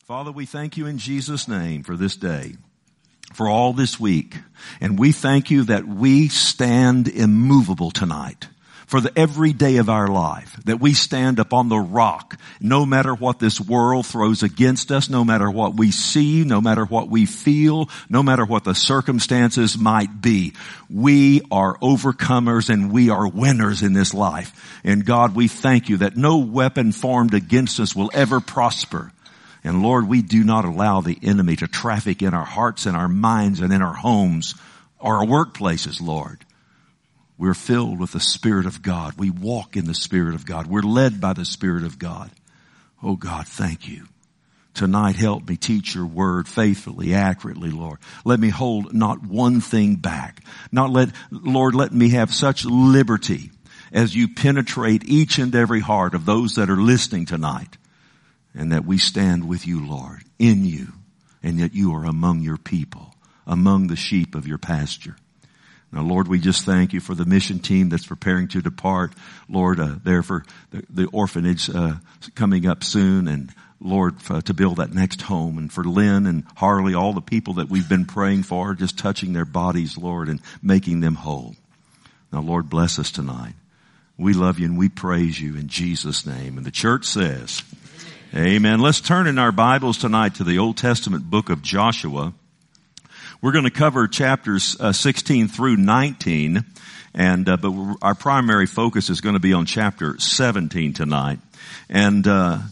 Father, we thank you in Jesus' name for this day, for all this week. And we thank you that we stand immovable tonight for every day of our life, that we stand upon the rock, no matter what this world throws against us, no matter what we see, no matter what we feel, no matter what the circumstances might be. We are overcomers and we are winners in this life. And God, we thank you that no weapon formed against us will ever prosper. And Lord, we do not allow the enemy to traffic in our hearts and our minds and in our homes or our workplaces, Lord. We're filled with the Spirit of God. We walk in the Spirit of God. We're led by the Spirit of God. Oh God, thank you. Tonight, help me teach your word faithfully, accurately, Lord. Let me hold not one thing back. Lord, let me have such liberty as you penetrate each and every heart of those that are listening tonight. And that we stand with you, Lord, in you, and that you are among your people, among the sheep of your pasture. Now, Lord, we just thank you for the mission team that's preparing to depart. Lord, there for the orphanage coming up soon, and Lord, to build that next home, and for Lynn and Harley, all the people that we've been praying for, just touching their bodies, Lord, and making them whole. Now, Lord, bless us tonight. We love you and we praise you in Jesus' name. And the church says, amen. Let's turn in our Bibles tonight to the Old Testament book of Joshua. We're going to cover chapters 16 through 19, but our primary focus is going to be on chapter 17 tonight. And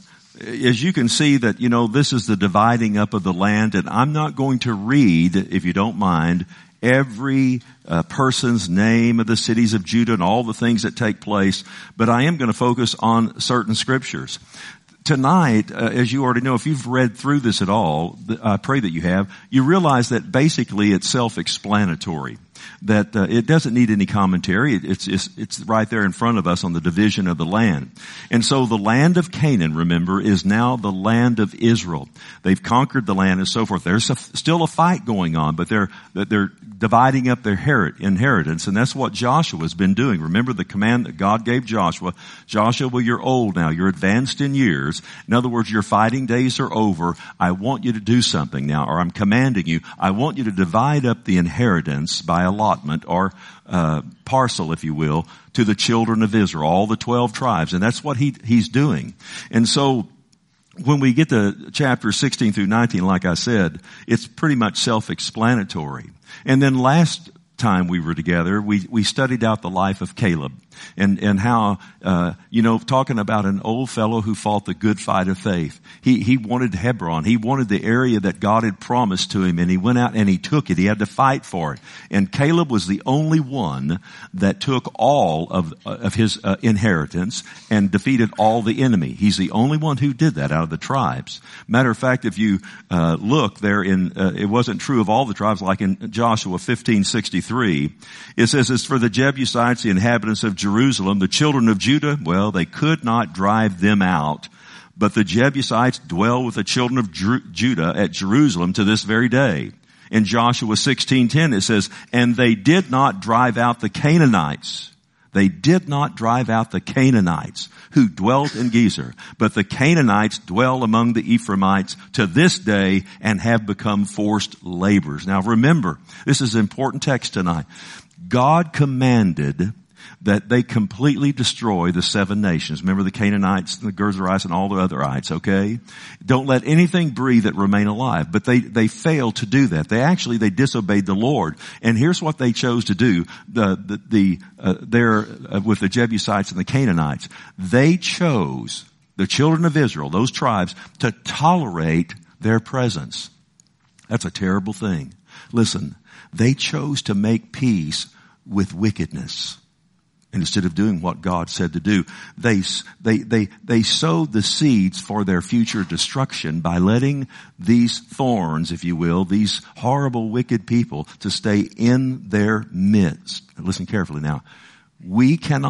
as you can see that, this is the dividing up of the land, and I'm not going to read, if you don't mind, every person's name of the cities of Judah and all the things that take place, but I am going to focus on certain scriptures. Tonight, as you already know, if you've read through this at all, I pray that you have, you realize that basically it's self-explanatory. That it doesn't need any commentary. It's right there in front of us on the division of the land. And so the land of Canaan, remember, is now the land of Israel. They've conquered the land and so forth. There's still a fight going on, but they're dividing up their inheritance, and that's what Joshua's been doing. Remember the command that God gave Joshua. Joshua, you're old now. You're advanced in years. In other words, your fighting days are over. I want you to do something now, or I'm commanding you. I want you to divide up the inheritance by allotment or parcel, if you will, to the children of Israel, all the 12 tribes. And that's what he's doing. And so when we get to chapter 16 through 19, like I said, it's pretty much self-explanatory. And then last time we were together, we studied out the life of Caleb and how, talking about an old fellow who fought the good fight of faith. He wanted Hebron. He wanted the area that God had promised to him, and he went out and he took it. He had to fight for it. And Caleb was the only one that took all of his inheritance and defeated all the enemy. He's the only one who did that out of the tribes. Matter of fact, if you look there it wasn't true of all the tribes, like in Joshua 15:63, it says, as for the Jebusites, the inhabitants of Jerusalem, the children of Judah, well, they could not drive them out, but the Jebusites dwell with the children of Judah at Jerusalem to this very day. In Joshua 16:10 it says, and they did not drive out the Canaanites. They did not drive out the Canaanites who dwelt in Gezer, but the Canaanites dwell among the Ephraimites to this day and have become forced laborers. Now remember, this is an important text tonight. God commanded that they completely destroy the 7 nations. Remember the Canaanites and the Gerzerites and all the otherites, okay? Don't let anything breathe that remain alive. But they failed to do that. They disobeyed the Lord. And here's what they chose to do, with the Jebusites and the Canaanites. They chose, the children of Israel, those tribes, to tolerate their presence. That's a terrible thing. Listen, they chose to make peace with wickedness. And instead of doing what God said to do, they sowed the seeds for their future destruction by letting these thorns, if you will, these horrible, wicked people to stay in their midst. Listen carefully now. We can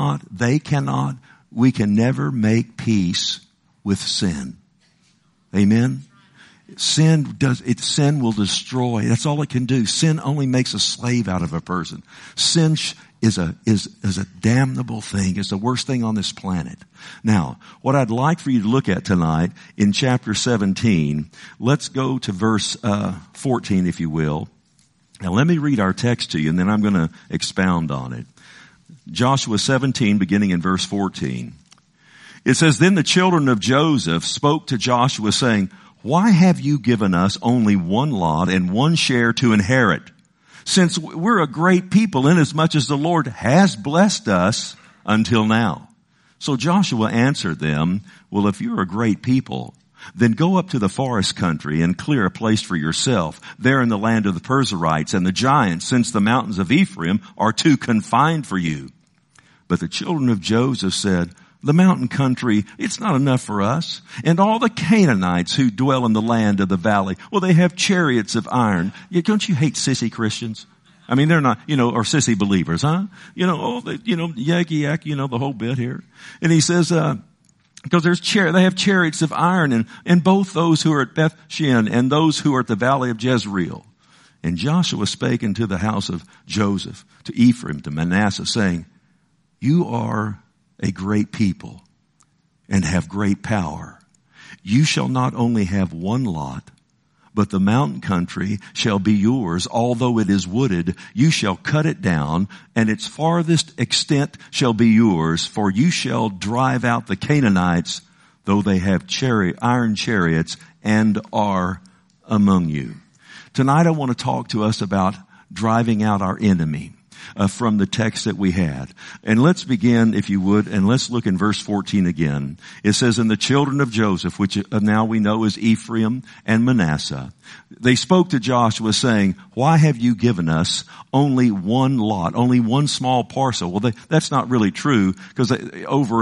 never make peace with sin. Amen? Sin will destroy. That's all it can do. Sin only makes a slave out of a person. Sin is a damnable thing. It's the worst thing on this planet. Now, what I'd like for you to look at tonight in chapter 17, let's go to verse 14, if you will. Now, let me read our text to you, and then I'm going to expound on it. Joshua 17, beginning in verse 14. It says, "Then the children of Joseph spoke to Joshua, saying, 'Why have you given us only one lot and one share to inherit? Since we're a great people, inasmuch as the Lord has blessed us until now.' So Joshua answered them, 'Well, if you're a great people, then go up to the forest country and clear a place for yourself there in the land of the Perizzites and the giants, since the mountains of Ephraim are too confined for you.' But the children of Joseph said, 'The mountain country, it's not enough for us. And all the Canaanites who dwell in the land of the valley, well, they have chariots of iron.'" Don't you hate sissy Christians? I mean, they're not, or sissy believers, huh? Yakky yak, the whole bit here. And he says, because they have chariots of iron, and both those who are at Beth Shean and those who are at the valley of Jezreel. And Joshua spake unto the house of Joseph, to Ephraim, to Manasseh, saying, "You are a great people and have great power. You shall not only have one lot, but the mountain country shall be yours. Although it is wooded, you shall cut it down, and its farthest extent shall be yours, for you shall drive out the Canaanites, though they have iron chariots and are among you." Tonight I want to talk to us about driving out our enemy. From the text that we had. And let's begin, if you would, and let's look in verse 14 again. It says, "And the children of Joseph, which now we know is Ephraim and Manasseh, they spoke to Joshua saying, 'Why have you given us only one lot, only one small parcel?'" Well, that's not really true, because over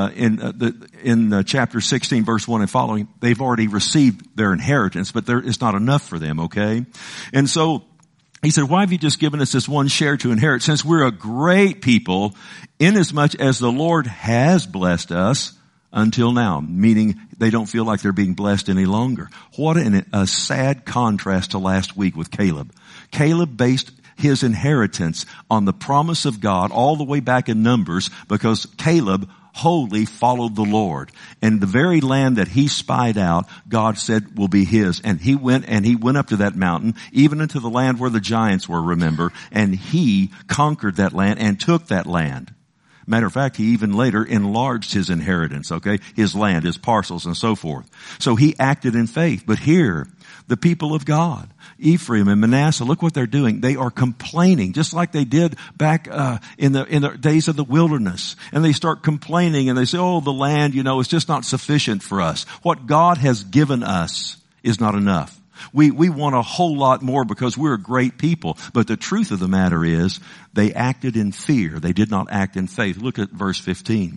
in chapter 16, verse 1 and following, they've already received their inheritance, but it's not enough for them, okay? And so he said, "Why have you just given us this one share to inherit, since we're a great people, inasmuch as the Lord has blessed us until now?" Meaning they don't feel like they're being blessed any longer. What a sad contrast to last week with Caleb. Caleb based his inheritance on the promise of God all the way back in Numbers, because Caleb wholly followed the Lord. And the very land that he spied out, God said will be his. And he went up to that mountain, even into the land where the giants were, remember, and he conquered that land and took that land. Matter of fact, he even later enlarged his inheritance, okay? His land, his parcels, and so forth. So he acted in faith. But here, the people of God, Ephraim and Manasseh, look what they're doing. They are complaining, just like they did back in the days of the wilderness. And they start complaining, and they say, "Oh, the land, it's just not sufficient for us. What God has given us is not enough. We want a whole lot more because we're a great people." But the truth of the matter is, they acted in fear. They did not act in faith. Look at verse 15.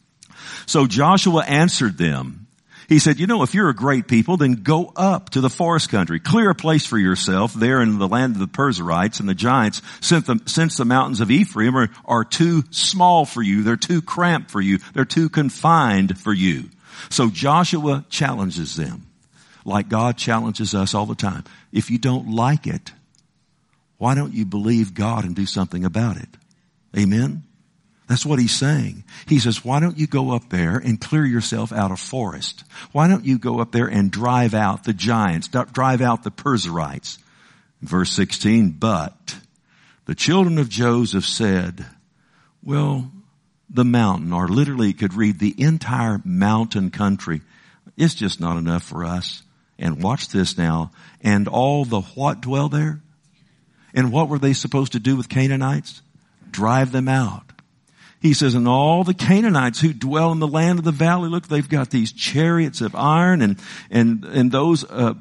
"So Joshua answered them." He said, "If you're a great people, then go up to the forest country. Clear a place for yourself there in the land of the Perizzites and the giants, since the mountains of Ephraim are too small for you. They're too cramped for you. They're too confined for you." So Joshua challenges them, like God challenges us all the time. If you don't like it, why don't you believe God and do something about it? Amen? That's what he's saying. He says, why don't you go up there and clear yourself out of forest? Why don't you go up there and drive out the giants, drive out the Perizzites? Verse 16, "But the children of Joseph said," well, the mountain, or literally it could read the entire mountain country, it's just not enough for us. And watch this now. "And all the what dwell there?" And what were they supposed to do with Canaanites? Drive them out. He says, "And all the Canaanites who dwell in the land of the valley," look, they've got these chariots of iron, and those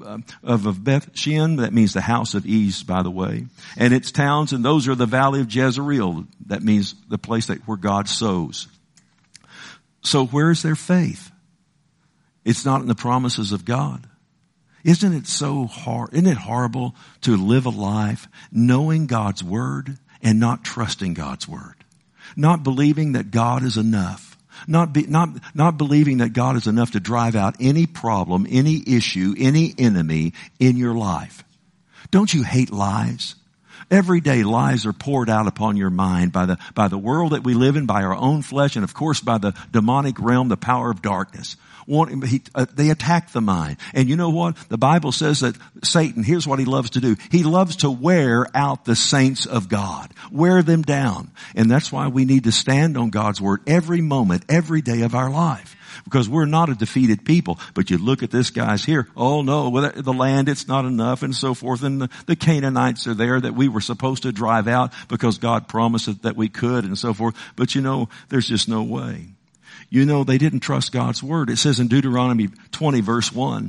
of Beth Shean, that means the house of ease, by the way, and its towns, and those are the valley of Jezreel, that means the place where God sows. So where's their faith? It's not in the promises of God. Isn't it so hard? Isn't it horrible to live a life knowing God's word and not trusting God's word? Not believing that God is enough. Not believing that God is enough to drive out any problem, any issue, any enemy in your life. Don't you hate lies? Every day lies are poured out upon your mind by the world that we live in, by our own flesh, and of course by the demonic realm, the power of darkness. They attack the mind. And you know what? The Bible says that Satan, here's what he loves to do. He loves to wear out the saints of God. Wear them down. And that's why we need to stand on God's word every moment, every day of our life. Because we're not a defeated people. But you look at this guy's here. Oh no, the land, it's not enough and so forth. And the Canaanites are there that we were supposed to drive out because God promised that we could and so forth. But you know, there's just no way. You know, they didn't trust God's word. It says in Deuteronomy 20 verse 1,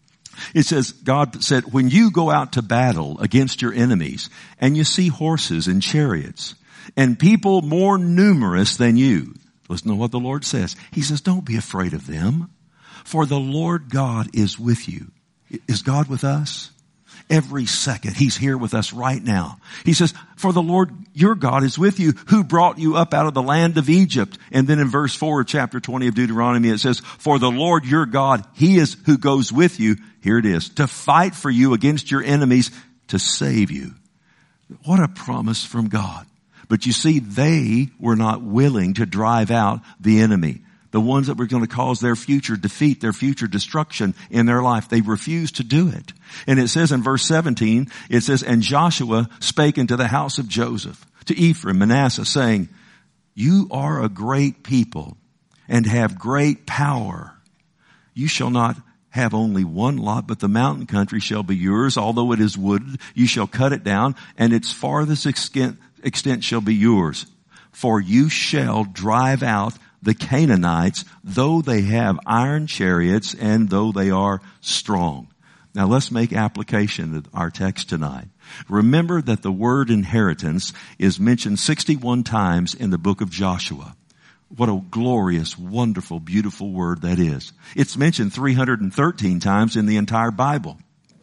it says, God said, when you go out to battle against your enemies and you see horses and chariots and people more numerous than you, listen to what the Lord says. He says, don't be afraid of them, for the Lord God is with you. Is God with us? Every second. He's here with us right now. He says, for the Lord your God is with you, who brought you up out of the land of Egypt. And then in verse 4 of chapter 20 of Deuteronomy, it says, for the Lord your God, he is who goes with you. Here it is, to fight for you against your enemies, to save you. What a promise from God. But you see, they were not willing to drive out the enemy. The ones that were going to cause their future defeat, their future destruction in their life. They refused to do it. And it says in verse 17, it says, and Joshua spake unto the house of Joseph, to Ephraim, Manasseh, saying, you are a great people and have great power. You shall not have only one lot, but the mountain country shall be yours. Although it is wooded, you shall cut it down, and its farthest extent shall be yours. For you shall drive out the Canaanites, though they have iron chariots and though they are strong. Now let's make application of our text tonight. Remember that the word inheritance is mentioned 61 times in the book of Joshua. What a glorious, wonderful, beautiful word that is. It's mentioned 313 times in the entire Bible.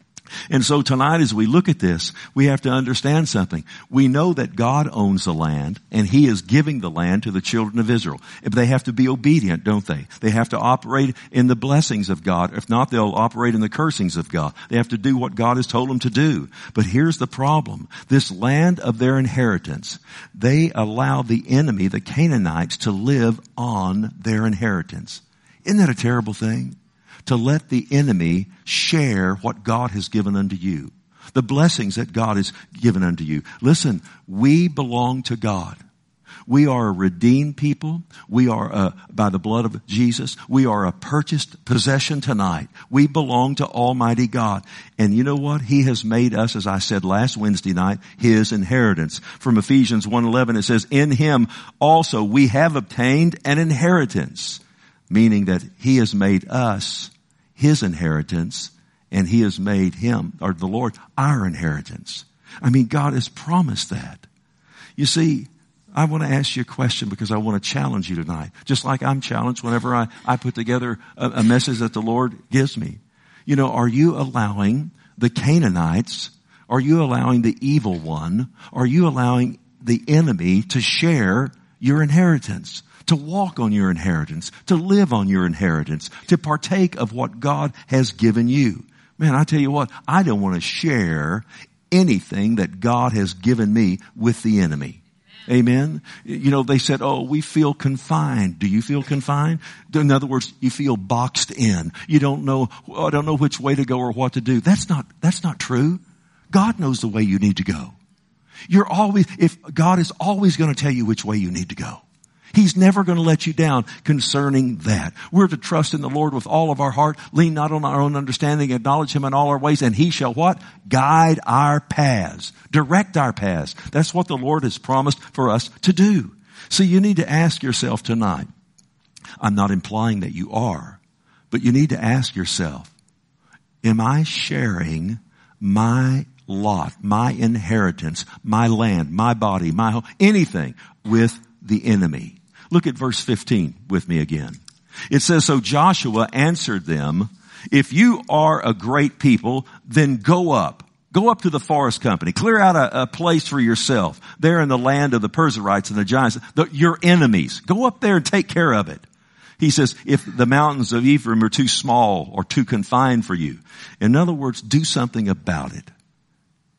And so tonight as we look at this, we have to understand something. We know that God owns the land and he is giving the land to the children of Israel. But they have to be obedient, don't they? They have to operate in the blessings of God. If not, they'll operate in the cursings of God. They have to do what God has told them to do. But here's the problem. This land of their inheritance, they allow the enemy, the Canaanites, to live on their inheritance. Isn't that a terrible thing? To let the enemy share what God has given unto you. The blessings that God has given unto you. Listen, we belong to God. We are a redeemed people. We are, by the blood of Jesus, we are a purchased possession tonight. We belong to Almighty God. And you know what? He has made us, as I said last Wednesday night, his inheritance. From Ephesians 1:11, it says, in him also we have obtained an inheritance. Meaning that he has made us his inheritance and he has made him, or the Lord, our inheritance. I mean, God has promised that. You see, I want to ask you a question because I want to challenge you tonight. Just like I'm challenged whenever I put together a message that the Lord gives me. You know, are you allowing the Canaanites, are you allowing the evil one, are you allowing the enemy to share your inheritance? To walk on your inheritance, to live on your inheritance, to partake of what God has given you. Man, I tell you what, I don't want to share anything that God has given me with the enemy. Amen. You know, they said, oh, we feel confined. Do you feel confined? In other words, you feel boxed in. You don't know, I don't know which way to go or what to do. That's not true. God knows the way you need to go. God is always going to tell you which way you need to go. He's never going to let you down concerning that. We're to trust in the Lord with all of our heart, lean not on our own understanding, acknowledge him in all our ways, and he shall what? Guide our paths. Direct our paths. That's what the Lord has promised for us to do. So you need to ask yourself tonight. I'm not implying that you are, but you need to ask yourself, am I sharing my lot, my inheritance, my land, my body, my home, anything with the enemy? Look at verse 15 with me again. It says, so Joshua answered them, if you are a great people, then go up to the forest company, clear out a place for yourself there in the land of the Perizzites and the giants, your enemies. Go up there and take care of it. He says, if the mountains of Ephraim are too small or too confined for you, in other words, do something about it.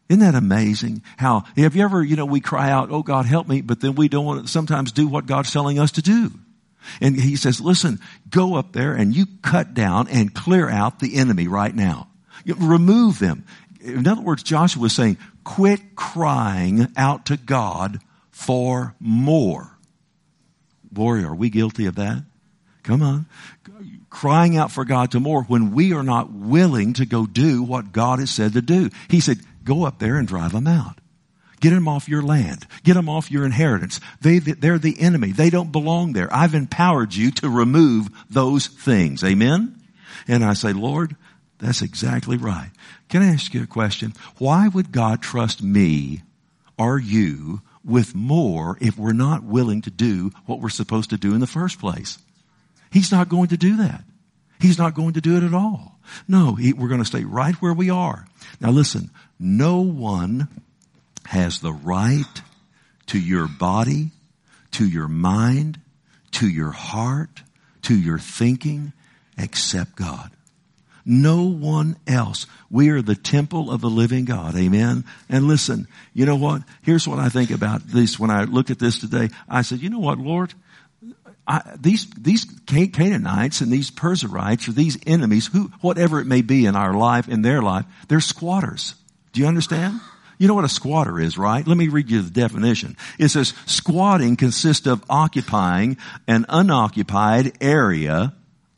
Isn't that amazing? How, have you ever, we cry out, oh God, help me, but then we don't want to sometimes do what God's telling us to do. And he says, listen, go up there and you cut down and clear out the enemy right now. Remove them. In other words, Joshua was saying, quit crying out to God for more. Boy, are we guilty of that? Come on. Crying out for God to more when we are not willing to go do what God has said to do. He said, go up there and drive them out. Get them off your land. Get them off your inheritance. They're the enemy. They don't belong there. I've empowered you to remove those things. Amen? And I say, Lord, that's exactly right. Can I ask you a question? Why would God trust me or you with more if we're not willing to do what we're supposed to do in the first place? He's not going to do that. He's not going to do it at all. No, we're going to stay right where we are. Now listen, no one has the right to your body, to your mind, to your heart, to your thinking, except God. No one else. We are the temple of the living God. Amen. And listen, you know what? Here's what I think about this. When I looked at this today, I said, you know what, Lord? These Canaanites and these Perizzites or these enemies, whatever it may be in our life, in their life, they're squatters. Do you understand? You know what a squatter is, right? Let me read you the definition. It says, squatting consists of occupying an unoccupied area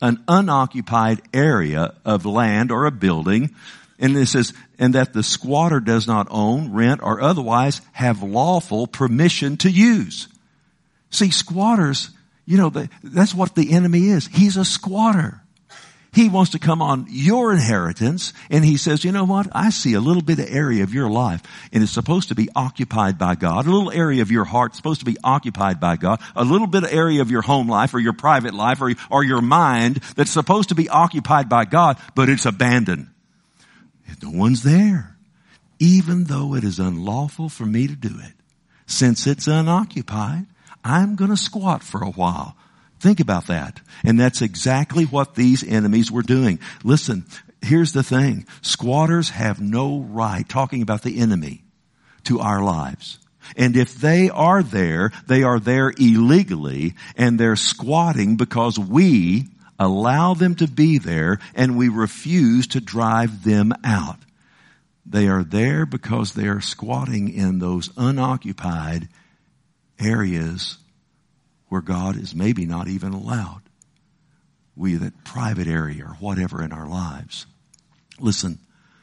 of land or a building. And it says, and that the squatter does not own, rent, or otherwise have lawful permission to use. See, squatters, that's what the enemy is. He's a squatter. He wants to come on your inheritance, and he says, you know what? I see a little bit of area of your life, and it's supposed to be occupied by God. A little area of your heart is supposed to be occupied by God. A little bit of area of your home life or your private life or your mind that's supposed to be occupied by God, but it's abandoned. No one's there. Even though it is unlawful for me to do it. Since it's unoccupied, I'm going to squat for a while. Think about that. And that's exactly what these enemies were doing. Listen, here's the thing. Squatters have no right, talking about the enemy, to our lives. And if they are there illegally, and they're squatting because we allow them to be there and we refuse to drive them out. They are there because they are squatting in those unoccupied areas where God is maybe not even allowed. That private area or whatever in our lives. Listen,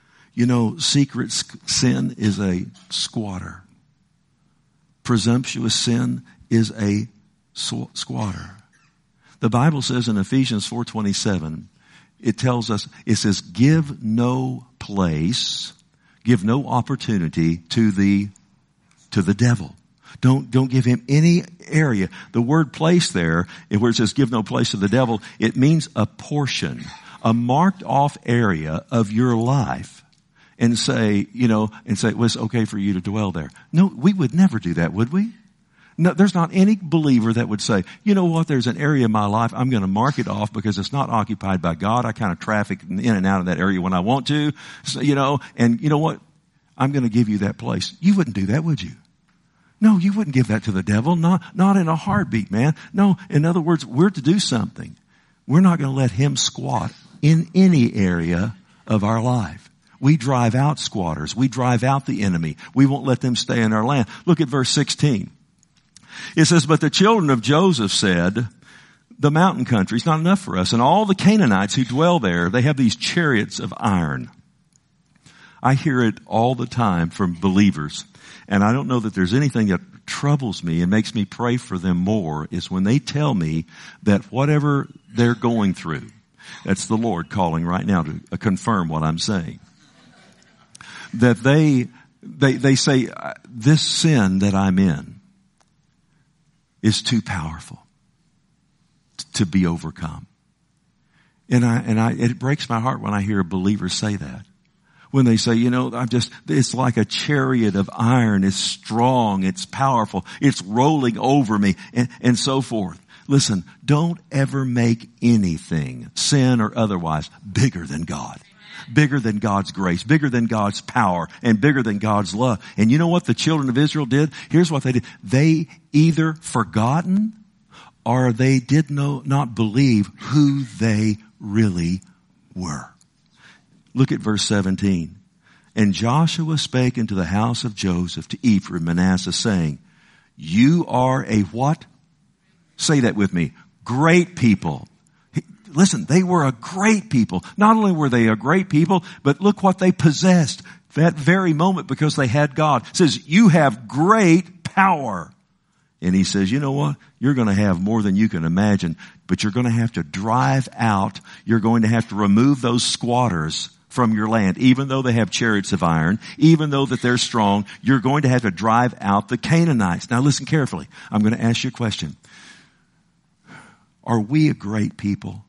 secret sin is a squatter. Presumptuous sin is a squatter. The Bible says in Ephesians 4:27, it says, give no place, give no opportunity to the devil. Don't give him any area. The word place there, where it says give no place to the devil, it means a portion, a marked off area of your life. And say, well, it's okay for you to dwell there. No, we would never do that, would we? No, there's not any believer that would say, you know what, there's an area of my life, I'm going to mark it off because it's not occupied by God. I kind of traffic in and out of that area when I want to, and you know what, I'm going to give you that place. You wouldn't do that, would you? No, you wouldn't give that to the devil. Not in a heartbeat, man. No, in other words, we're to do something. We're not going to let him squat in any area of our life. We drive out squatters. We drive out the enemy. We won't let them stay in our land. Look at verse 16. It says, but the children of Joseph said, the mountain country is not enough for us. And all the Canaanites who dwell there, they have these chariots of iron. I hear it all the time from believers. And I don't know that there's anything that troubles me and makes me pray for them more is when they tell me that whatever they're going through, that's the Lord calling right now to confirm what I'm saying. That they say, this sin that I'm in is too powerful to be overcome. And it breaks my heart when I hear a believer say that. When they say, it's like a chariot of iron. It's strong. It's powerful. It's rolling over me and so forth. Listen, don't ever make anything, sin or otherwise, bigger than God. bigger than God's grace, bigger than God's power, and bigger than God's love. And you know what the children of Israel did? Here's what they did. They either forgotten or they did not believe who they really were. Look at verse 17. And Joshua spake unto the house of Joseph, to Ephraim, Manasseh, saying, you are a what? Say that with me. Great people. Listen, they were a great people. Not only were they a great people, but look what they possessed that very moment because they had God. It says, you have great power. And he says, you know what? You're going to have more than you can imagine, but you're going to have to drive out. You're going to have to remove those squatters from your land. Even though they have chariots of iron, even though that they're strong, you're going to have to drive out the Canaanites. Now listen carefully. I'm going to ask you a question. Are we a great people?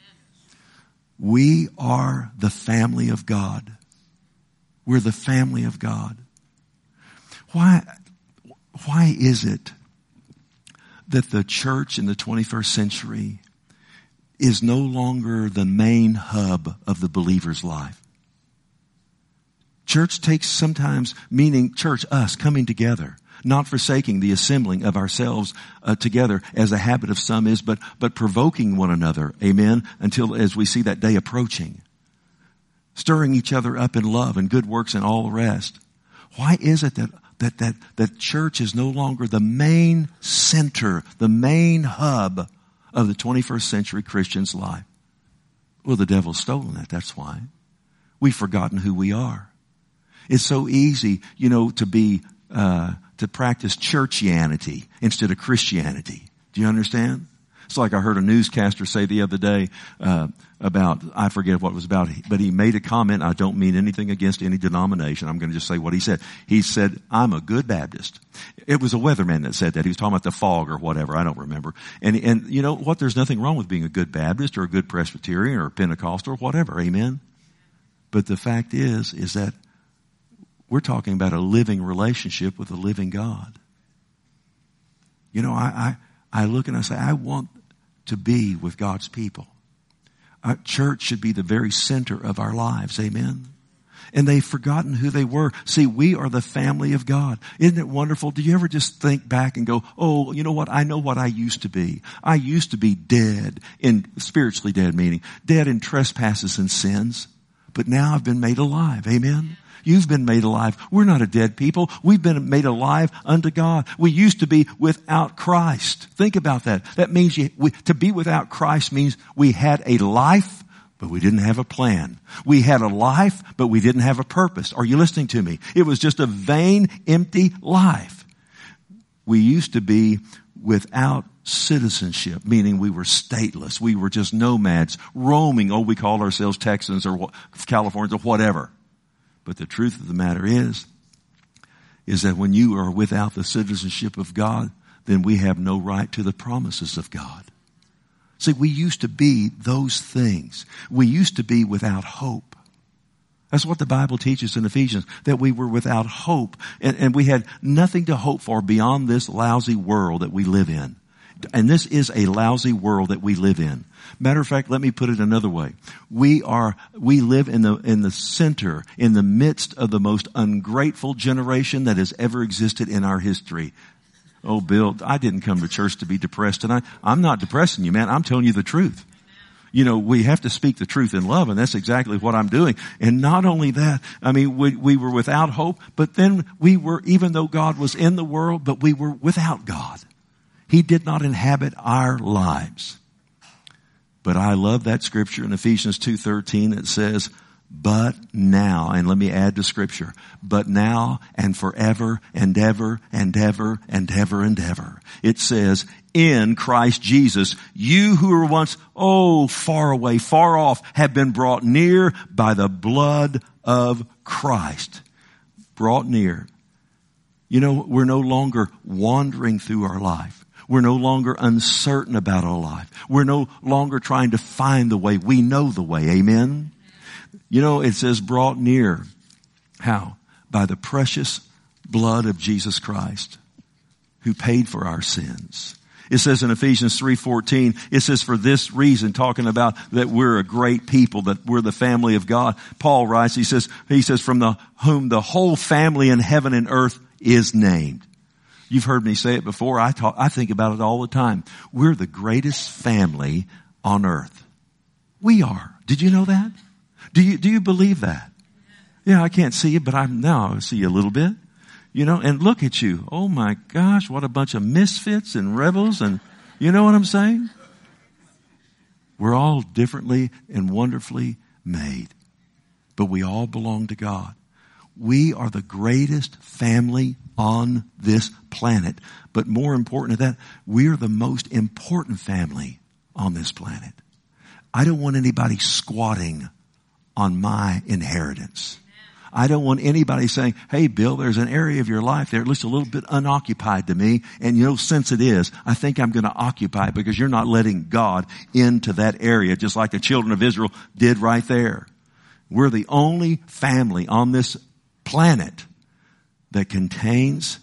We are the family of God. We're the family of God. Why is it that the church in the 21st century is no longer the main hub of the believer's life? Church takes sometimes, meaning church, us, coming together, not forsaking the assembling of ourselves together as a habit of some is, but provoking one another, amen, until as we see that day approaching. Stirring each other up in love and good works and all the rest. Why is it that church is no longer the main center, the main hub of the 21st century Christian's life? Well, the devil's stolen that. That's why. We've forgotten who we are. It's so easy, to practice churchianity instead of Christianity. Do you understand? It's like I heard a newscaster say the other day about, I forget what it was about, but he made a comment. I don't mean anything against any denomination. I'm going to just say what he said. He said, I'm a good Baptist. It was a weatherman that said that. He was talking about the fog or whatever. I don't remember. And you know what? There's nothing wrong with being a good Baptist or a good Presbyterian or a Pentecostal or whatever. Amen? But the fact is that we're talking about a living relationship with a living God. You know, I look and I say, I want to be with God's people. Our church should be the very center of our lives. Amen. And they've forgotten who they were. See, we are the family of God. Isn't it wonderful? Do you ever just think back and go, oh, you know what? I know what I used to be. I used to be dead, spiritually dead, meaning dead in trespasses and sins. But now I've been made alive. Amen. You've been made alive. We're not a dead people. We've been made alive unto God. We used to be without Christ. Think about that. That means to be without Christ means we had a life, but we didn't have a plan. We had a life, but we didn't have a purpose. Are you listening to me? It was just a vain, empty life. We used to be without citizenship, meaning we were stateless. We were just nomads, roaming. Oh, we called ourselves Texans or Californians or whatever. But the truth of the matter is that when you are without the citizenship of God, then we have no right to the promises of God. See, we used to be those things. We used to be without hope. That's what the Bible teaches in Ephesians, that we were without hope and we had nothing to hope for beyond this lousy world that we live in. And this is a lousy world that we live in. Matter of fact, let me put it another way. We live in the center, in the midst of the most ungrateful generation that has ever existed in our history. Oh, Bill, I didn't come to church to be depressed tonight. I'm not depressing you, man. I'm telling you the truth. You know, we have to speak the truth in love, and that's exactly what I'm doing. And not only that, I mean, we were without hope, but then we were, even though God was in the world, but we were without God. He did not inhabit our lives. But I love that scripture in Ephesians 2:13 that says, but now, and let me add to scripture, but now and forever and ever and ever and ever and ever. It says, in Christ Jesus, you who were once, far away, far off, have been brought near by the blood of Christ. Brought near. You know, we're no longer wandering through our life. We're no longer uncertain about our life. We're no longer trying to find the way. We know the way. Amen? You know, it says brought near. How? By the precious blood of Jesus Christ, who paid for our sins. It says in Ephesians 3:14, it says, for this reason, talking about that we're a great people, that we're the family of God. Paul writes, he says, from whom the whole family in heaven and earth is named. You've heard me say it before. I think about it all the time. We're the greatest family on earth. We are. Did you know that? Do you believe that? Yeah, I can't see you, but now I see you a little bit. You know, and look at you. Oh my gosh, what a bunch of misfits and rebels, and you know what I'm saying? We're all differently and wonderfully made, but we all belong to God. We are the greatest family on this planet. But more important than that, we're the most important family on this planet. I don't want anybody squatting on my inheritance. I don't want anybody saying, hey, Bill, there's an area of your life there that looks a little bit unoccupied to me. And you know, since it is, I think I'm going to occupy it because you're not letting God into that area, just like the children of Israel did right there. We're the only family on this planet that contains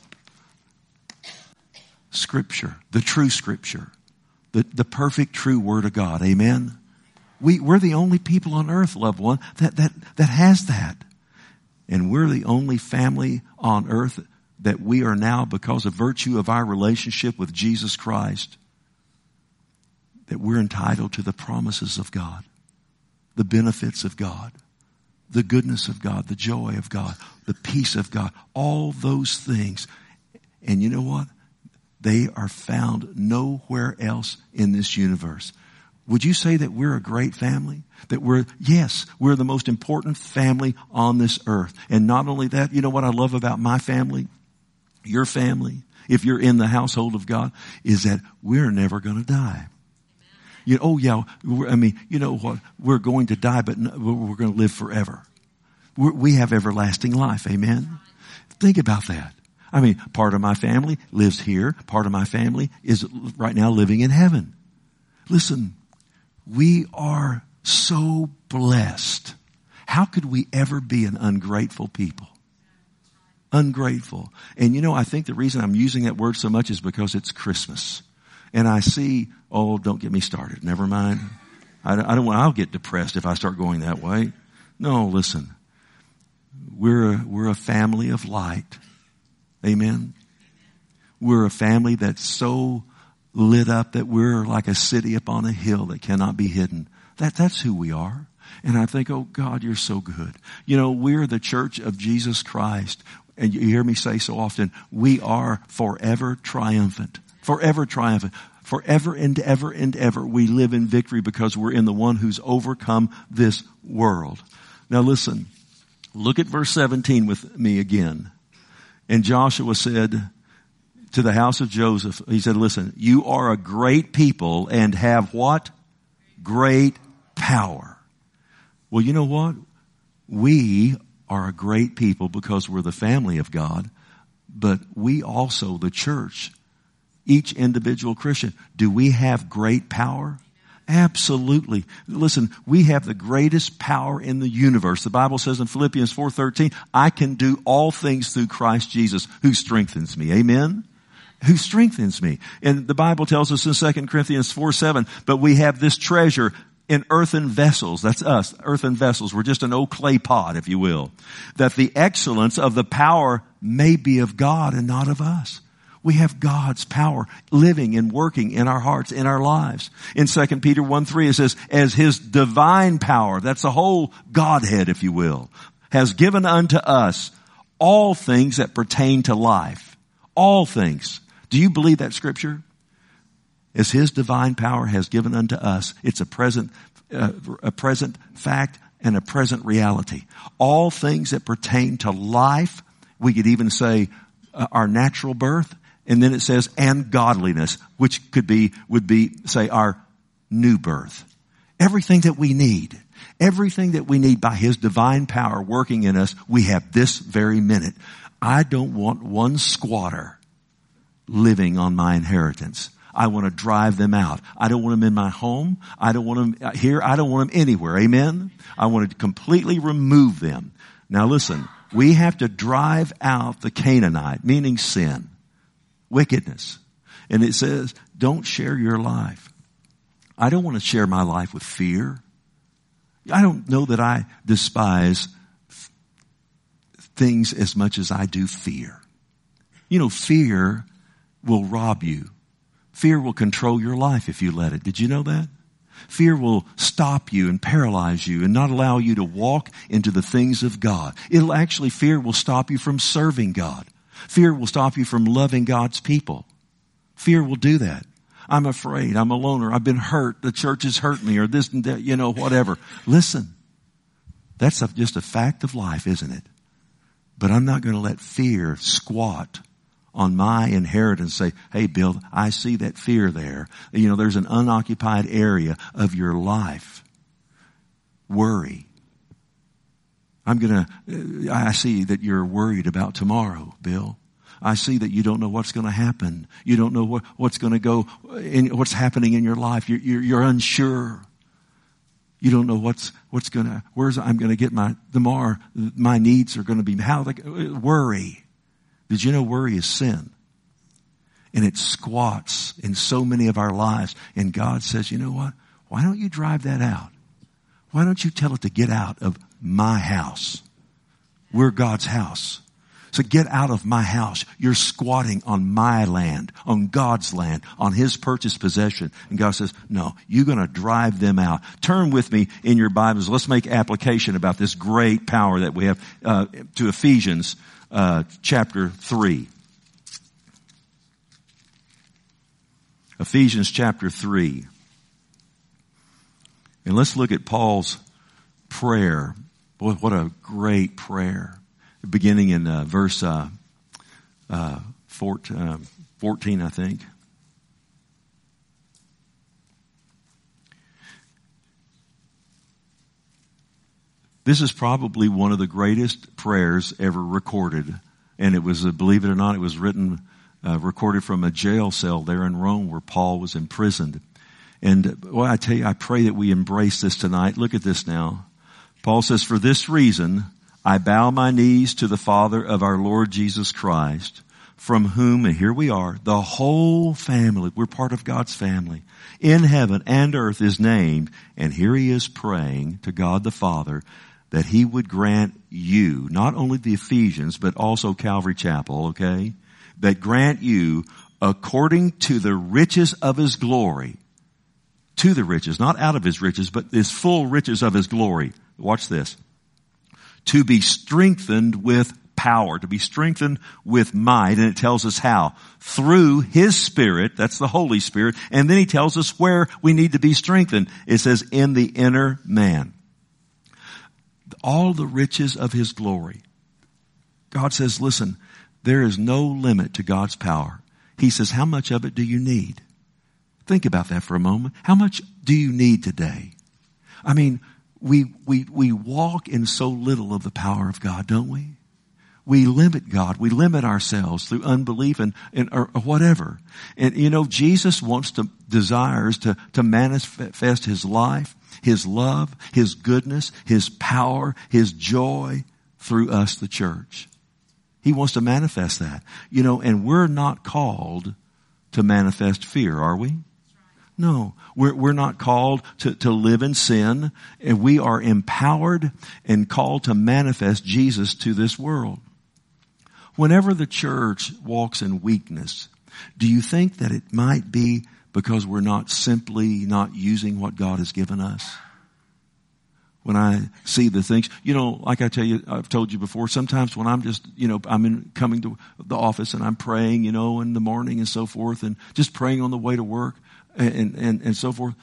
Scripture, the true Scripture, the perfect true Word of God. Amen? We're the only people on earth, loved one, that has that. And we're the only family on earth that we are now, because of virtue of our relationship with Jesus Christ, that we're entitled to the promises of God, the benefits of God, the goodness of God, the joy of God, the peace of God, all those things. And you know what? They are found nowhere else in this universe. Would you say that we're a great family? That we're the most important family on this earth. And not only that, you know what I love about my family, your family, if you're in the household of God, is that we're never going to die. You know, you know what? We're going to die, but we're going to live forever. We have everlasting life. Amen? Think about that. I mean, part of my family lives here. Part of my family is right now living in heaven. Listen, we are so blessed. How could we ever be an ungrateful people? Ungrateful. And you know, I think the reason I'm using that word so much is because it's Christmas. And I see, don't get me started. Never mind. I'll get depressed if I start going that way. No, listen. We're a family of light. Amen. We're a family that's so lit up that we're like a city upon a hill that cannot be hidden. That's who we are. And I think, oh God, you're so good. You know, we're the church of Jesus Christ. And you hear me say so often, we are forever triumphant. Forever triumphant. Forever and ever we live in victory because we're in the one who's overcome this world. Now listen, look at verse 17 with me again. And Joshua said to the house of Joseph, he said, listen, you are a great people and have what? Great power. Well, you know what? We are a great people because we're the family of God, but we also, the church, each individual Christian, do we have great power? Absolutely. Listen, we have the greatest power in the universe. The Bible says in Philippians 4:13, I can do all things through Christ Jesus who strengthens me. Amen? Who strengthens me. And the Bible tells us in 2 Corinthians 4:7, but we have this treasure in earthen vessels. That's us, earthen vessels. We're just an old clay pot, if you will. That the excellence of the power may be of God and not of us. We have God's power living and working in our hearts, in our lives. In 2 Peter 1:3 it says, as his divine power, that's the whole Godhead, if you will, has given unto us all things that pertain to life. All things. Do you believe that scripture? As his divine power has given unto us, it's a present fact and a present reality. All things that pertain to life, we could even say our natural birth, and then it says, and godliness, which would be, say, our new birth. Everything that we need by his divine power working in us, we have this very minute. I don't want one squatter living on my inheritance. I want to drive them out. I don't want them in my home. I don't want them here. I don't want them anywhere. Amen? I want to completely remove them. Now listen, we have to drive out the Canaanite, meaning sin, wickedness. And it says, don't share your life. I don't want to share my life with fear. I don't know that I despise things as much as I do fear. You know, fear will rob you. Fear will control your life if you let it. Did you know that? Fear will stop you and paralyze you and not allow you to walk into the things of God. Fear will stop you from serving God. Fear will stop you from loving God's people. Fear will do that. I'm afraid. I'm a loner. I've been hurt. The church has hurt me, or this and that, whatever. Listen, that's just a fact of life, isn't it? But I'm not going to let fear squat on my inheritance, say, hey, Bill, I see that fear there. There's an unoccupied area of your life. Worry. I see that you're worried about tomorrow, Bill. I see that you don't know what's going to happen. You don't know what's going to go, what's happening in your life. You're unsure. You don't know I'm going to get tomorrow, my needs are going to be, worry. Did you know worry is sin? And it squats in so many of our lives. And God says, you know what? Why don't you drive that out? Why don't you tell it to get out of my house? We're God's house. So get out of my house. You're squatting on my land, on God's land, on His purchased possession. And God says, no, you're going to drive them out. Turn with me in your Bibles. Let's make application about this great power that we have to Ephesians chapter 3. Ephesians chapter 3. And let's look at Paul's prayer. Boy, what a great prayer. Beginning in verse 14, I think. This is probably one of the greatest prayers ever recorded. And it was, believe it or not, it was recorded from a jail cell there in Rome where Paul was imprisoned. And well, I tell you, I pray that we embrace this tonight. Look at this now. Paul says, for this reason, I bow my knees to the Father of our Lord Jesus Christ, from whom, and here we are, the whole family, we're part of God's family, in heaven and earth is named. And here he is praying to God the Father that He would grant you, not only the Ephesians, but also Calvary Chapel, okay? That grant you, according to the riches of His glory, to the riches, not out of His riches, but His full riches of His glory. Watch this. To be strengthened with power, to be strengthened with might. And it tells us how. Through His Spirit, that's the Holy Spirit. And then He tells us where we need to be strengthened. It says, in the inner man. All the riches of His glory. God says, listen, there is no limit to God's power. He says, how much of it do you need? Think about that for a moment. How much do you need today? I mean, we walk in so little of the power of God, don't we? We limit God. We limit ourselves through unbelief or whatever. And Jesus desires to manifest His life, His love, His goodness, His power, His joy through us, the church. He wants to manifest that. And we're not called to manifest fear, are we? No, we're not called to live in sin, and we are empowered and called to manifest Jesus to this world. Whenever the church walks in weakness, do you think that it might be because we're not using what God has given us? When I see the things, like I've told you before, sometimes when I'm just, coming to the office and I'm praying, in the morning and so forth, and just praying on the way to work, and so forth,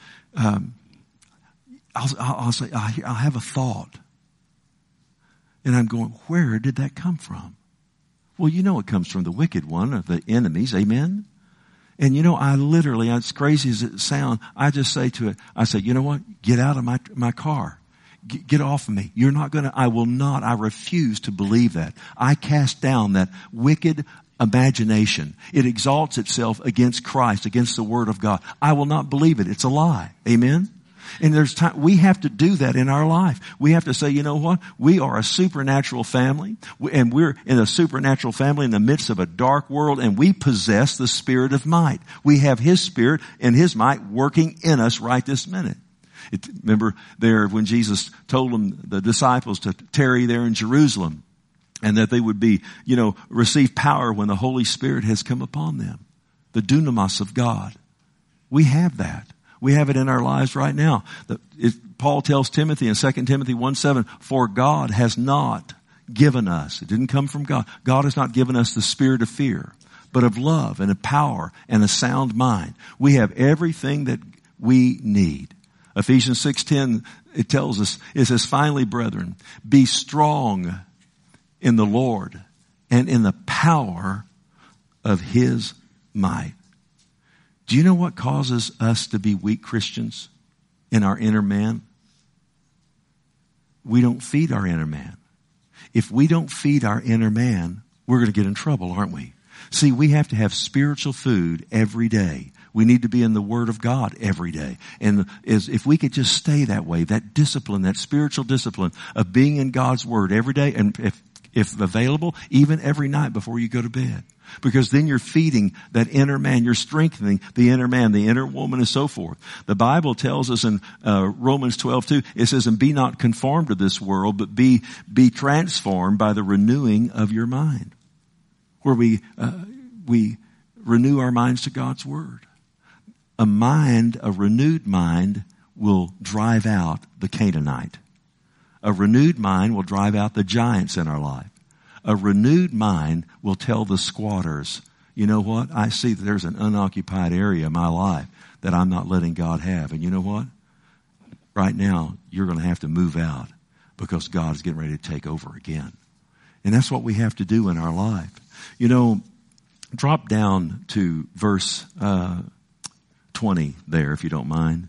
I'll say, I'll have a thought. And I'm going, where did that come from? Well, it comes from the wicked one, or the enemies, amen? And I literally, as crazy as it sounds, I just say to it, I say, you know what? Get out of my car. Get off of me. You're not gonna, I refuse to believe that. I cast down that wicked imagination. It exalts itself against Christ, against the Word of God. I will not believe it. It's a lie. Amen? And there's time, we have to do that in our life. We have to say, you know what? We are a supernatural family, and we're in a supernatural family in the midst of a dark world, and we possess the Spirit of might. We have His Spirit and His might working in us right this minute. Remember there when Jesus told them, the disciples, to tarry there in Jerusalem, and that they would be, receive power when the Holy Spirit has come upon them. The dunamis of God. We have that. We have it in our lives right now. Paul tells Timothy in 2 Timothy 1:7, for God has not given us, it didn't come from God, God has not given us the spirit of fear, but of love and of power and a sound mind. We have everything that we need. Ephesians 6:10, it tells us, it says, finally, brethren, be strong in the Lord and in the power of His might. Do you know what causes us to be weak Christians in our inner man? We don't feed our inner man. If we don't feed our inner man, we're going to get in trouble, aren't we? See, we have to have spiritual food every day. We need to be in the Word of God every day. And if we could just stay that way, that discipline, that spiritual discipline of being in God's Word every day, and if available, even every night before you go to bed. Because then you're feeding that inner man. You're strengthening the inner man, the inner woman, and so forth. The Bible tells us in Romans 12:2, it says, and be not conformed to this world, but be transformed by the renewing of your mind. Where we renew our minds to God's Word. A renewed mind will drive out the Canaanite. A renewed mind will drive out the giants in our life. A renewed mind will tell the squatters, you know what? I see that there's an unoccupied area in my life that I'm not letting God have. And you know what? Right now, you're going to have to move out because God is getting ready to take over again. And that's what we have to do in our life. Drop down to verse 20 there, if you don't mind.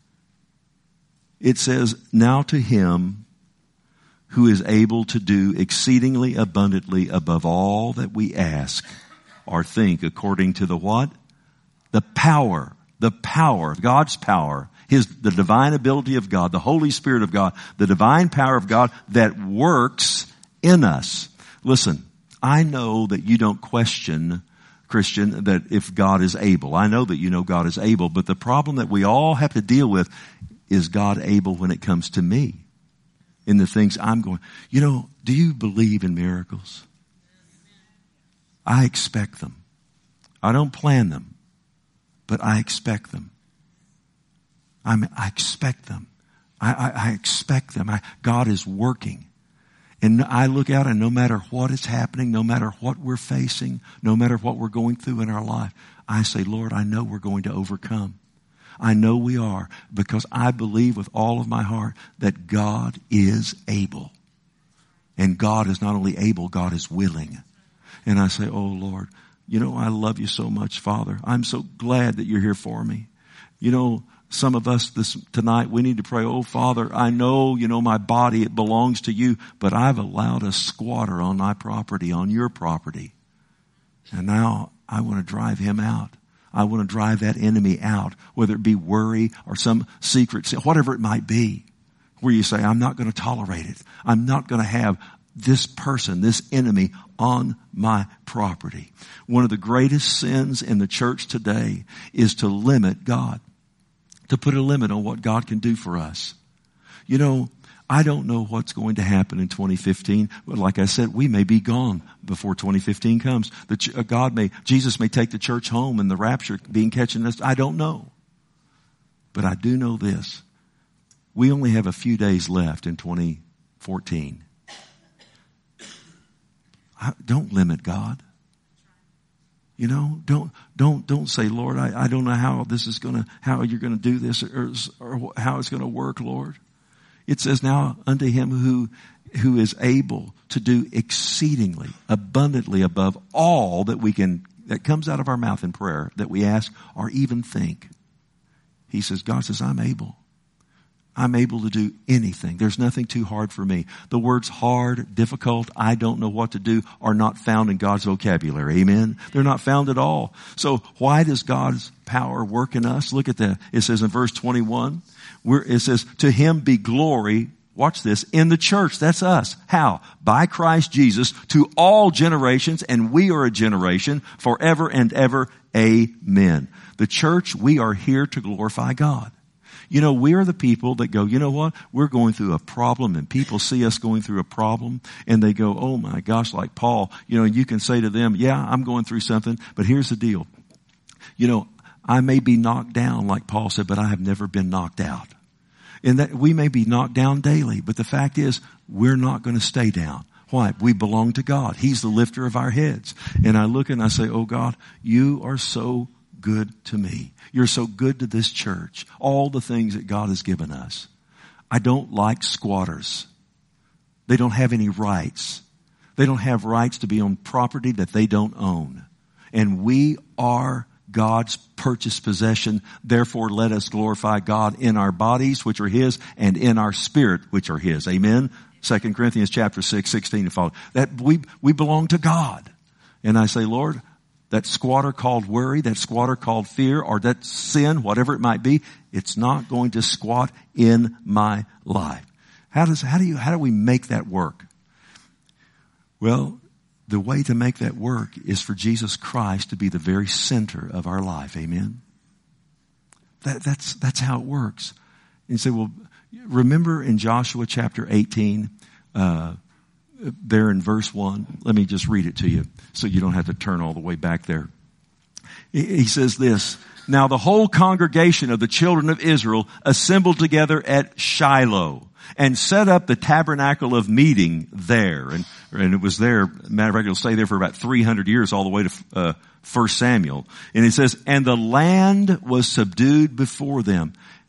It says, now to Him who is able to do exceedingly abundantly above all that we ask or think, according to the what? The power, God's power, the divine ability of God, the Holy Spirit of God, the divine power of God that works in us. Listen, I know that you don't question, Christian, that if God is able. I know that you know God is able, but the problem that we all have to deal with is God able when it comes to me? In the things I'm going. Do you believe in miracles? I expect them. I don't plan them, but I expect them. I expect them. I expect them. God is working. And I look out, and no matter what is happening, no matter what we're facing, no matter what we're going through in our life, I say, Lord, I know we're going to overcome. I know we are, because I believe with all of my heart that God is able. And God is not only able, God is willing. And I say, oh Lord, I love you so much, Father. I'm so glad that you're here for me. Some of us tonight, we need to pray, oh Father, I know, my body, it belongs to you, but I've allowed a squatter on my property, on your property. And now I want to drive him out. I want to drive that enemy out, whether it be worry or some secret sin, whatever it might be, where you say, I'm not going to tolerate it. I'm not going to have this person, this enemy on my property. One of the greatest sins in the church today is to limit God, to put a limit on what God can do for us. I don't know what's going to happen in 2015, but like I said, we may be gone before 2015 comes. Jesus may take the church home and the rapture being catching us. I don't know. But I do know this. We only have a few days left in 2014. Don't limit God. Don't say, Lord, I don't know how you're going to do this or how it's going to work, Lord. It says, now unto Him who is able to do exceedingly abundantly above all that comes out of our mouth in prayer, that we ask or even think. God says, I'm able. I'm able to do anything. There's nothing too hard for me. The words hard, difficult, I don't know what to do are not found in God's vocabulary. Amen? They're not found at all. So why does God's power work in us? Look at that. It says in verse 21, it says, to him be glory, watch this, in the church. That's us. How? By Christ Jesus to all generations, and we are a generation forever and ever. Amen. The church, we are here to glorify God. You know, we are the people that go, you know what? We're going through a problem, and people see us going through a problem and they go, oh my gosh, like Paul, you know, and you can say to them, yeah, I'm going through something, but here's the deal. You know, I may be knocked down like Paul said, but I have never been knocked out. And that we may be knocked down daily, but the fact is we're not going to stay down. Why? We belong to God. He's the lifter of our heads. And I look and I say, oh God, you are so good to me. You're so good to this church. All the things that God has given us. I don't like squatters. They don't have any rights. They don't have rights to be on property that they don't own. And we are God's purchased possession. Therefore, let us glorify God in our bodies, which are His, and in our spirit, which are His. Amen? 2 Corinthians chapter 6, 16 and following. That we belong to God. And I say, Lord, that squatter called worry, that squatter called fear, or that sin, whatever it might be, it's not going to squat in my life. How do we make that work? Well, the way to make that work is for Jesus Christ to be the very center of our life. Amen. That's how it works. And you say, well, remember in Joshua chapter 18, there in verse 1, let me just read it to you so you don't have to turn all the way back there. He says this, now the whole congregation of the children of Israel assembled together at Shiloh and set up the tabernacle of meeting there. And it was there, matter of fact, it'll stay there for about 300 years all the way to 1 Samuel. And it says, and the land was subdued before them.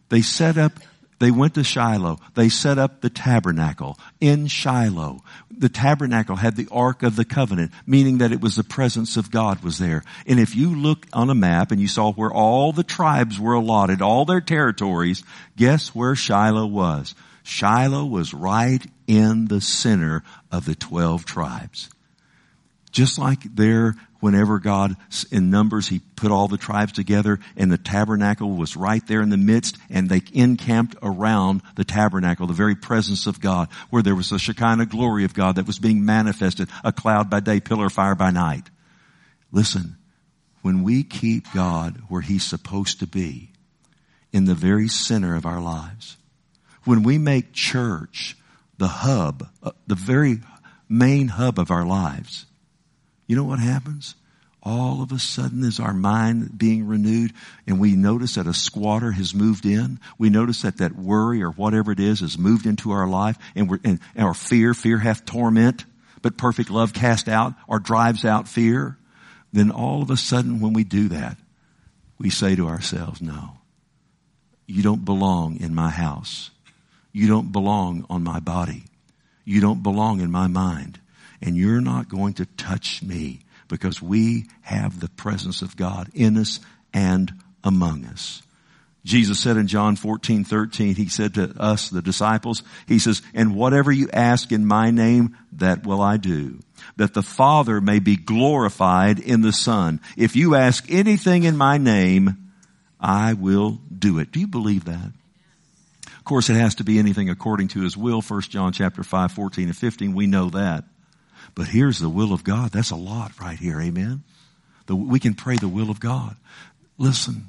They went to Shiloh. They set up the tabernacle in Shiloh. The tabernacle had the Ark of the Covenant, meaning that it was the presence of God was there. And if you look on a map and you saw where all the tribes were allotted, all their territories, guess where Shiloh was? Shiloh was right in the center of the 12 tribes. Just like there, whenever God, in Numbers, He put all the tribes together and the tabernacle was right there in the midst and they encamped around the tabernacle, the very presence of God, where there was the Shekinah glory of God that was being manifested, a cloud by day, pillar of fire by night. Listen, when we keep God where He's supposed to be, in the very center of our lives, when we make church the hub, the very main hub of our lives, you know what happens? All of a sudden is our mind being renewed and we notice that a squatter has moved in. We notice that worry or whatever it is has moved into our life and our fear hath torment, but perfect love cast out or drives out fear. Then all of a sudden when we do that, we say to ourselves, no, you don't belong in my house. You don't belong on my body. You don't belong in my mind. And you're not going to touch me because we have the presence of God in us and among us. Jesus said in John 14:13, He said to us, the disciples, He says, and whatever you ask in my name, that will I do, that the Father may be glorified in the Son. If you ask anything in my name, I will do it. Do you believe that? Of course, it has to be anything according to His will. 1 John chapter 5, 14 and 15, we know that. But here's the will of God. That's a lot right here. Amen. We can pray the will of God. Listen,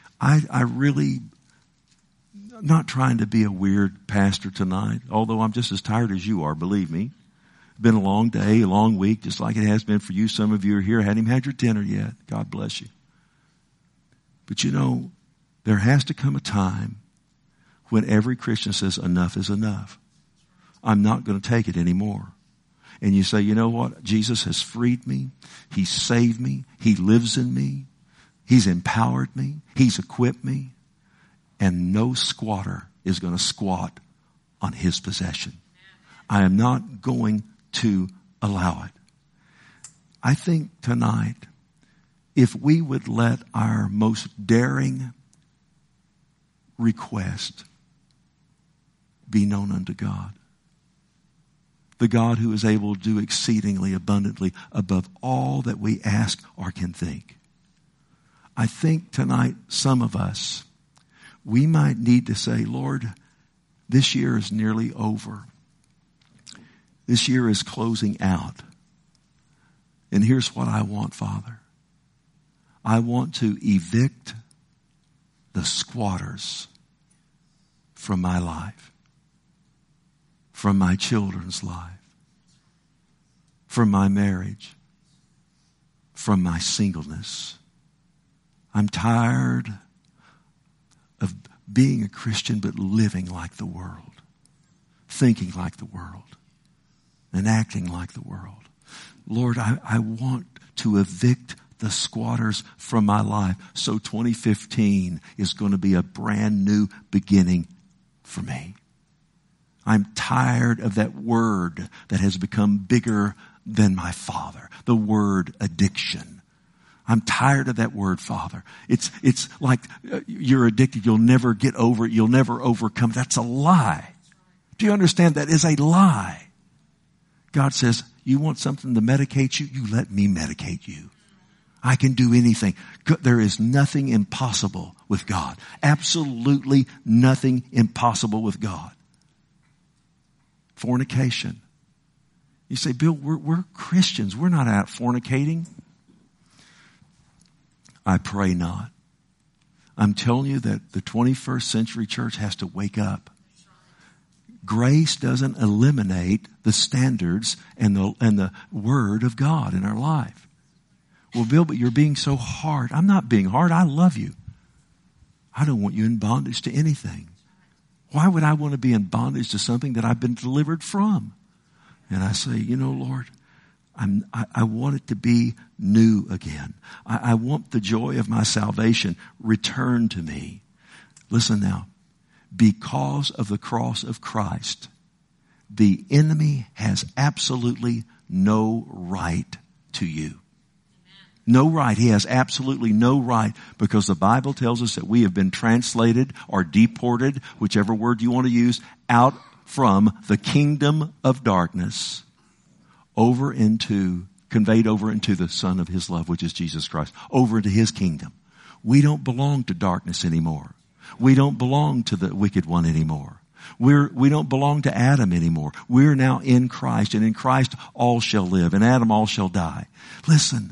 I really, I'm not trying to be a weird pastor tonight, although I'm just as tired as you are, believe me. It's been a long day, a long week, just like it has been for you. Some of you are here, hadn't even had your dinner yet. God bless you. But you know, there has to come a time when every Christian says enough is enough. I'm not going to take it anymore. And you say, you know what? Jesus has freed me. He saved me. He lives in me. He's empowered me. He's equipped me. And no squatter is going to squat on His possession. I am not going to allow it. I think tonight, if we would let our most daring request be known unto God. The God who is able to do exceedingly abundantly above all that we ask or can think. I think tonight some of us, we might need to say, Lord, this year is nearly over. This year is closing out. And here's what I want, Father. I want to evict the squatters from my life, from my children's life, from my marriage, from my singleness. I'm tired of being a Christian but living like the world, thinking like the world, and acting like the world. Lord, I want to evict the squatters from my life. So 2015 is going to be a brand new beginning for me. I'm tired of that word that has become bigger than my Father. The word addiction. I'm tired of that word, Father. It's like you're addicted. You'll never get over it. You'll never overcome. That's a lie. Do you understand? That is a lie. God says, you want something to medicate you? You let me medicate you. I can do anything. There is nothing impossible with God. Absolutely nothing impossible with God. Fornication. You say, Bill, we're Christians. We're not out fornicating. I pray not. I'm telling you that the 21st century church has to wake up. Grace doesn't eliminate the standards and the word of God in our life. Well, Bill, but you're being so hard. I'm not being hard. I love you. I don't want you in bondage to anything. Why would I want to be in bondage to something that I've been delivered from? And I say, you know, Lord, I want it to be new again. I want the joy of my salvation returned to me. Listen now. Because of the cross of Christ, the enemy has absolutely no right to you. No right. He has absolutely no right, because the Bible tells us that we have been translated or deported, whichever word you want to use, out from the kingdom of darkness conveyed over into the Son of His love, which is Jesus Christ, over into His kingdom. We don't belong to darkness anymore. We don't belong to the wicked one anymore. We don't belong to Adam anymore. We're now in Christ, and in Christ all shall live, and Adam all shall die. Listen,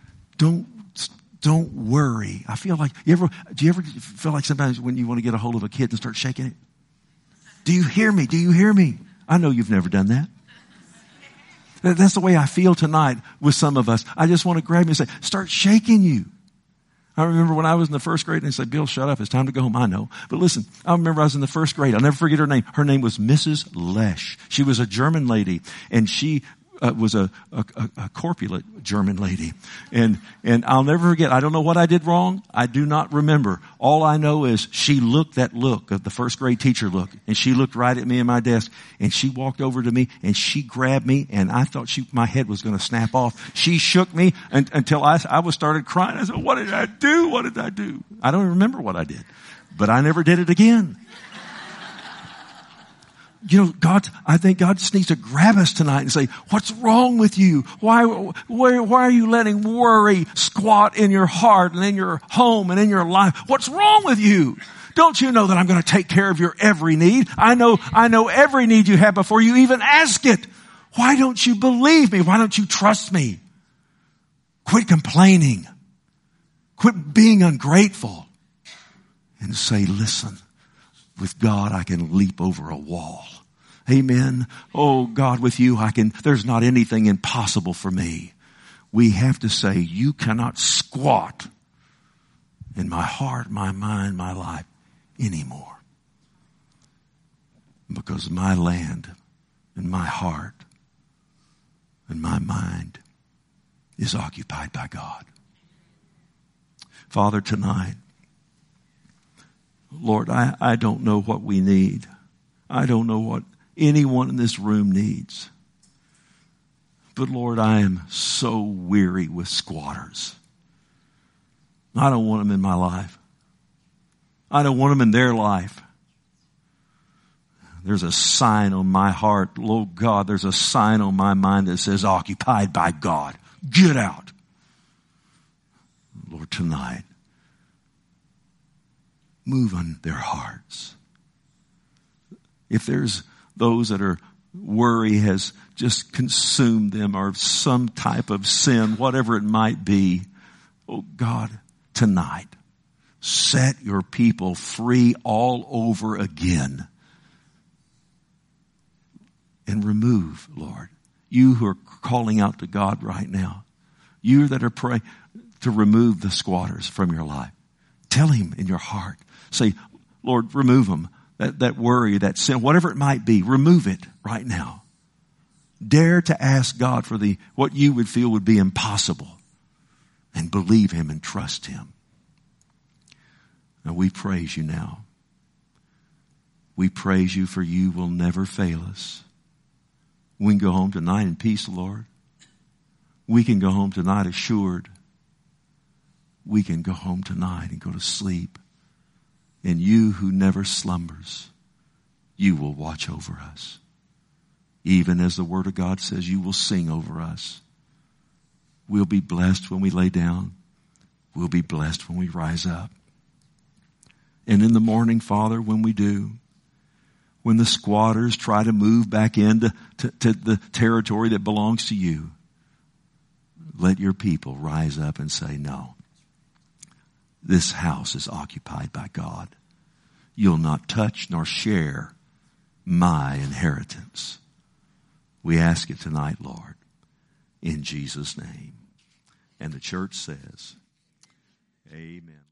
don't worry. I feel like, do you ever feel like sometimes when you want to get a hold of a kid and start shaking it? Do you hear me? Do you hear me? I know you've never done that. That's the way I feel tonight with some of us. I just want to grab you and say, start shaking you. I remember when I was in the first grade and they said, Bill, shut up. It's time to go home. I know. But listen, I remember I was in the first grade. I'll never forget her name. Her name was Mrs. Lesch. She was a German lady, and she was a corpulent German lady. And I'll never forget. I don't know what I did wrong. I do not remember. All I know is she looked that look of the first grade teacher look, and she looked right at me in my desk, and she walked over to me and she grabbed me, and I thought my head was going to snap off. She shook me until I started crying. I said, what did I do? What did I do? I don't remember what I did, but I never did it again. You know, I think God just needs to grab us tonight and say, what's wrong with you? Why are you letting worry squat in your heart and in your home and in your life? What's wrong with you? Don't you know that I'm going to take care of your every need? I know every need you have before you even ask it. Why don't you believe me? Why don't you trust me? Quit complaining. Quit being ungrateful. And say, listen, with God I can leap over a wall. Amen. Oh God, with you there's not anything impossible for me. We have to say, you cannot squat in my heart, my mind, my life anymore. Because my land and my heart and my mind is occupied by God. Father, tonight, Lord, I don't know what we need. I don't know what anyone in this room needs. But Lord, I am so weary with squatters. I don't want them in my life. I don't want them in their life. There's a sign on my heart, Lord God, there's a sign on my mind that says occupied by God. Get out. Lord, tonight, move on their hearts. If there's those that are worry has just consumed them or some type of sin, whatever it might be, oh God, tonight, set your people free all over again. And remove, Lord, you who are calling out to God right now, you that are praying to remove the squatters from your life. Tell him in your heart. Say, Lord, remove them. That worry, that sin, whatever it might be, remove it right now. Dare to ask God for what you would feel would be impossible, and believe him and trust him. Now we praise you now. We praise you, for you will never fail us. We can go home tonight in peace, Lord. We can go home tonight assured. We can go home tonight and go to sleep. And you who never slumbers, you will watch over us. Even as the Word of God says, you will sing over us. We'll be blessed when we lay down. We'll be blessed when we rise up. And in the morning, Father, when we do, when the squatters try to move back into to the territory that belongs to you, let your people rise up and say, no, this house is occupied by God. You'll not touch nor share my inheritance. We ask it tonight, Lord, in Jesus' name. And the church says, amen.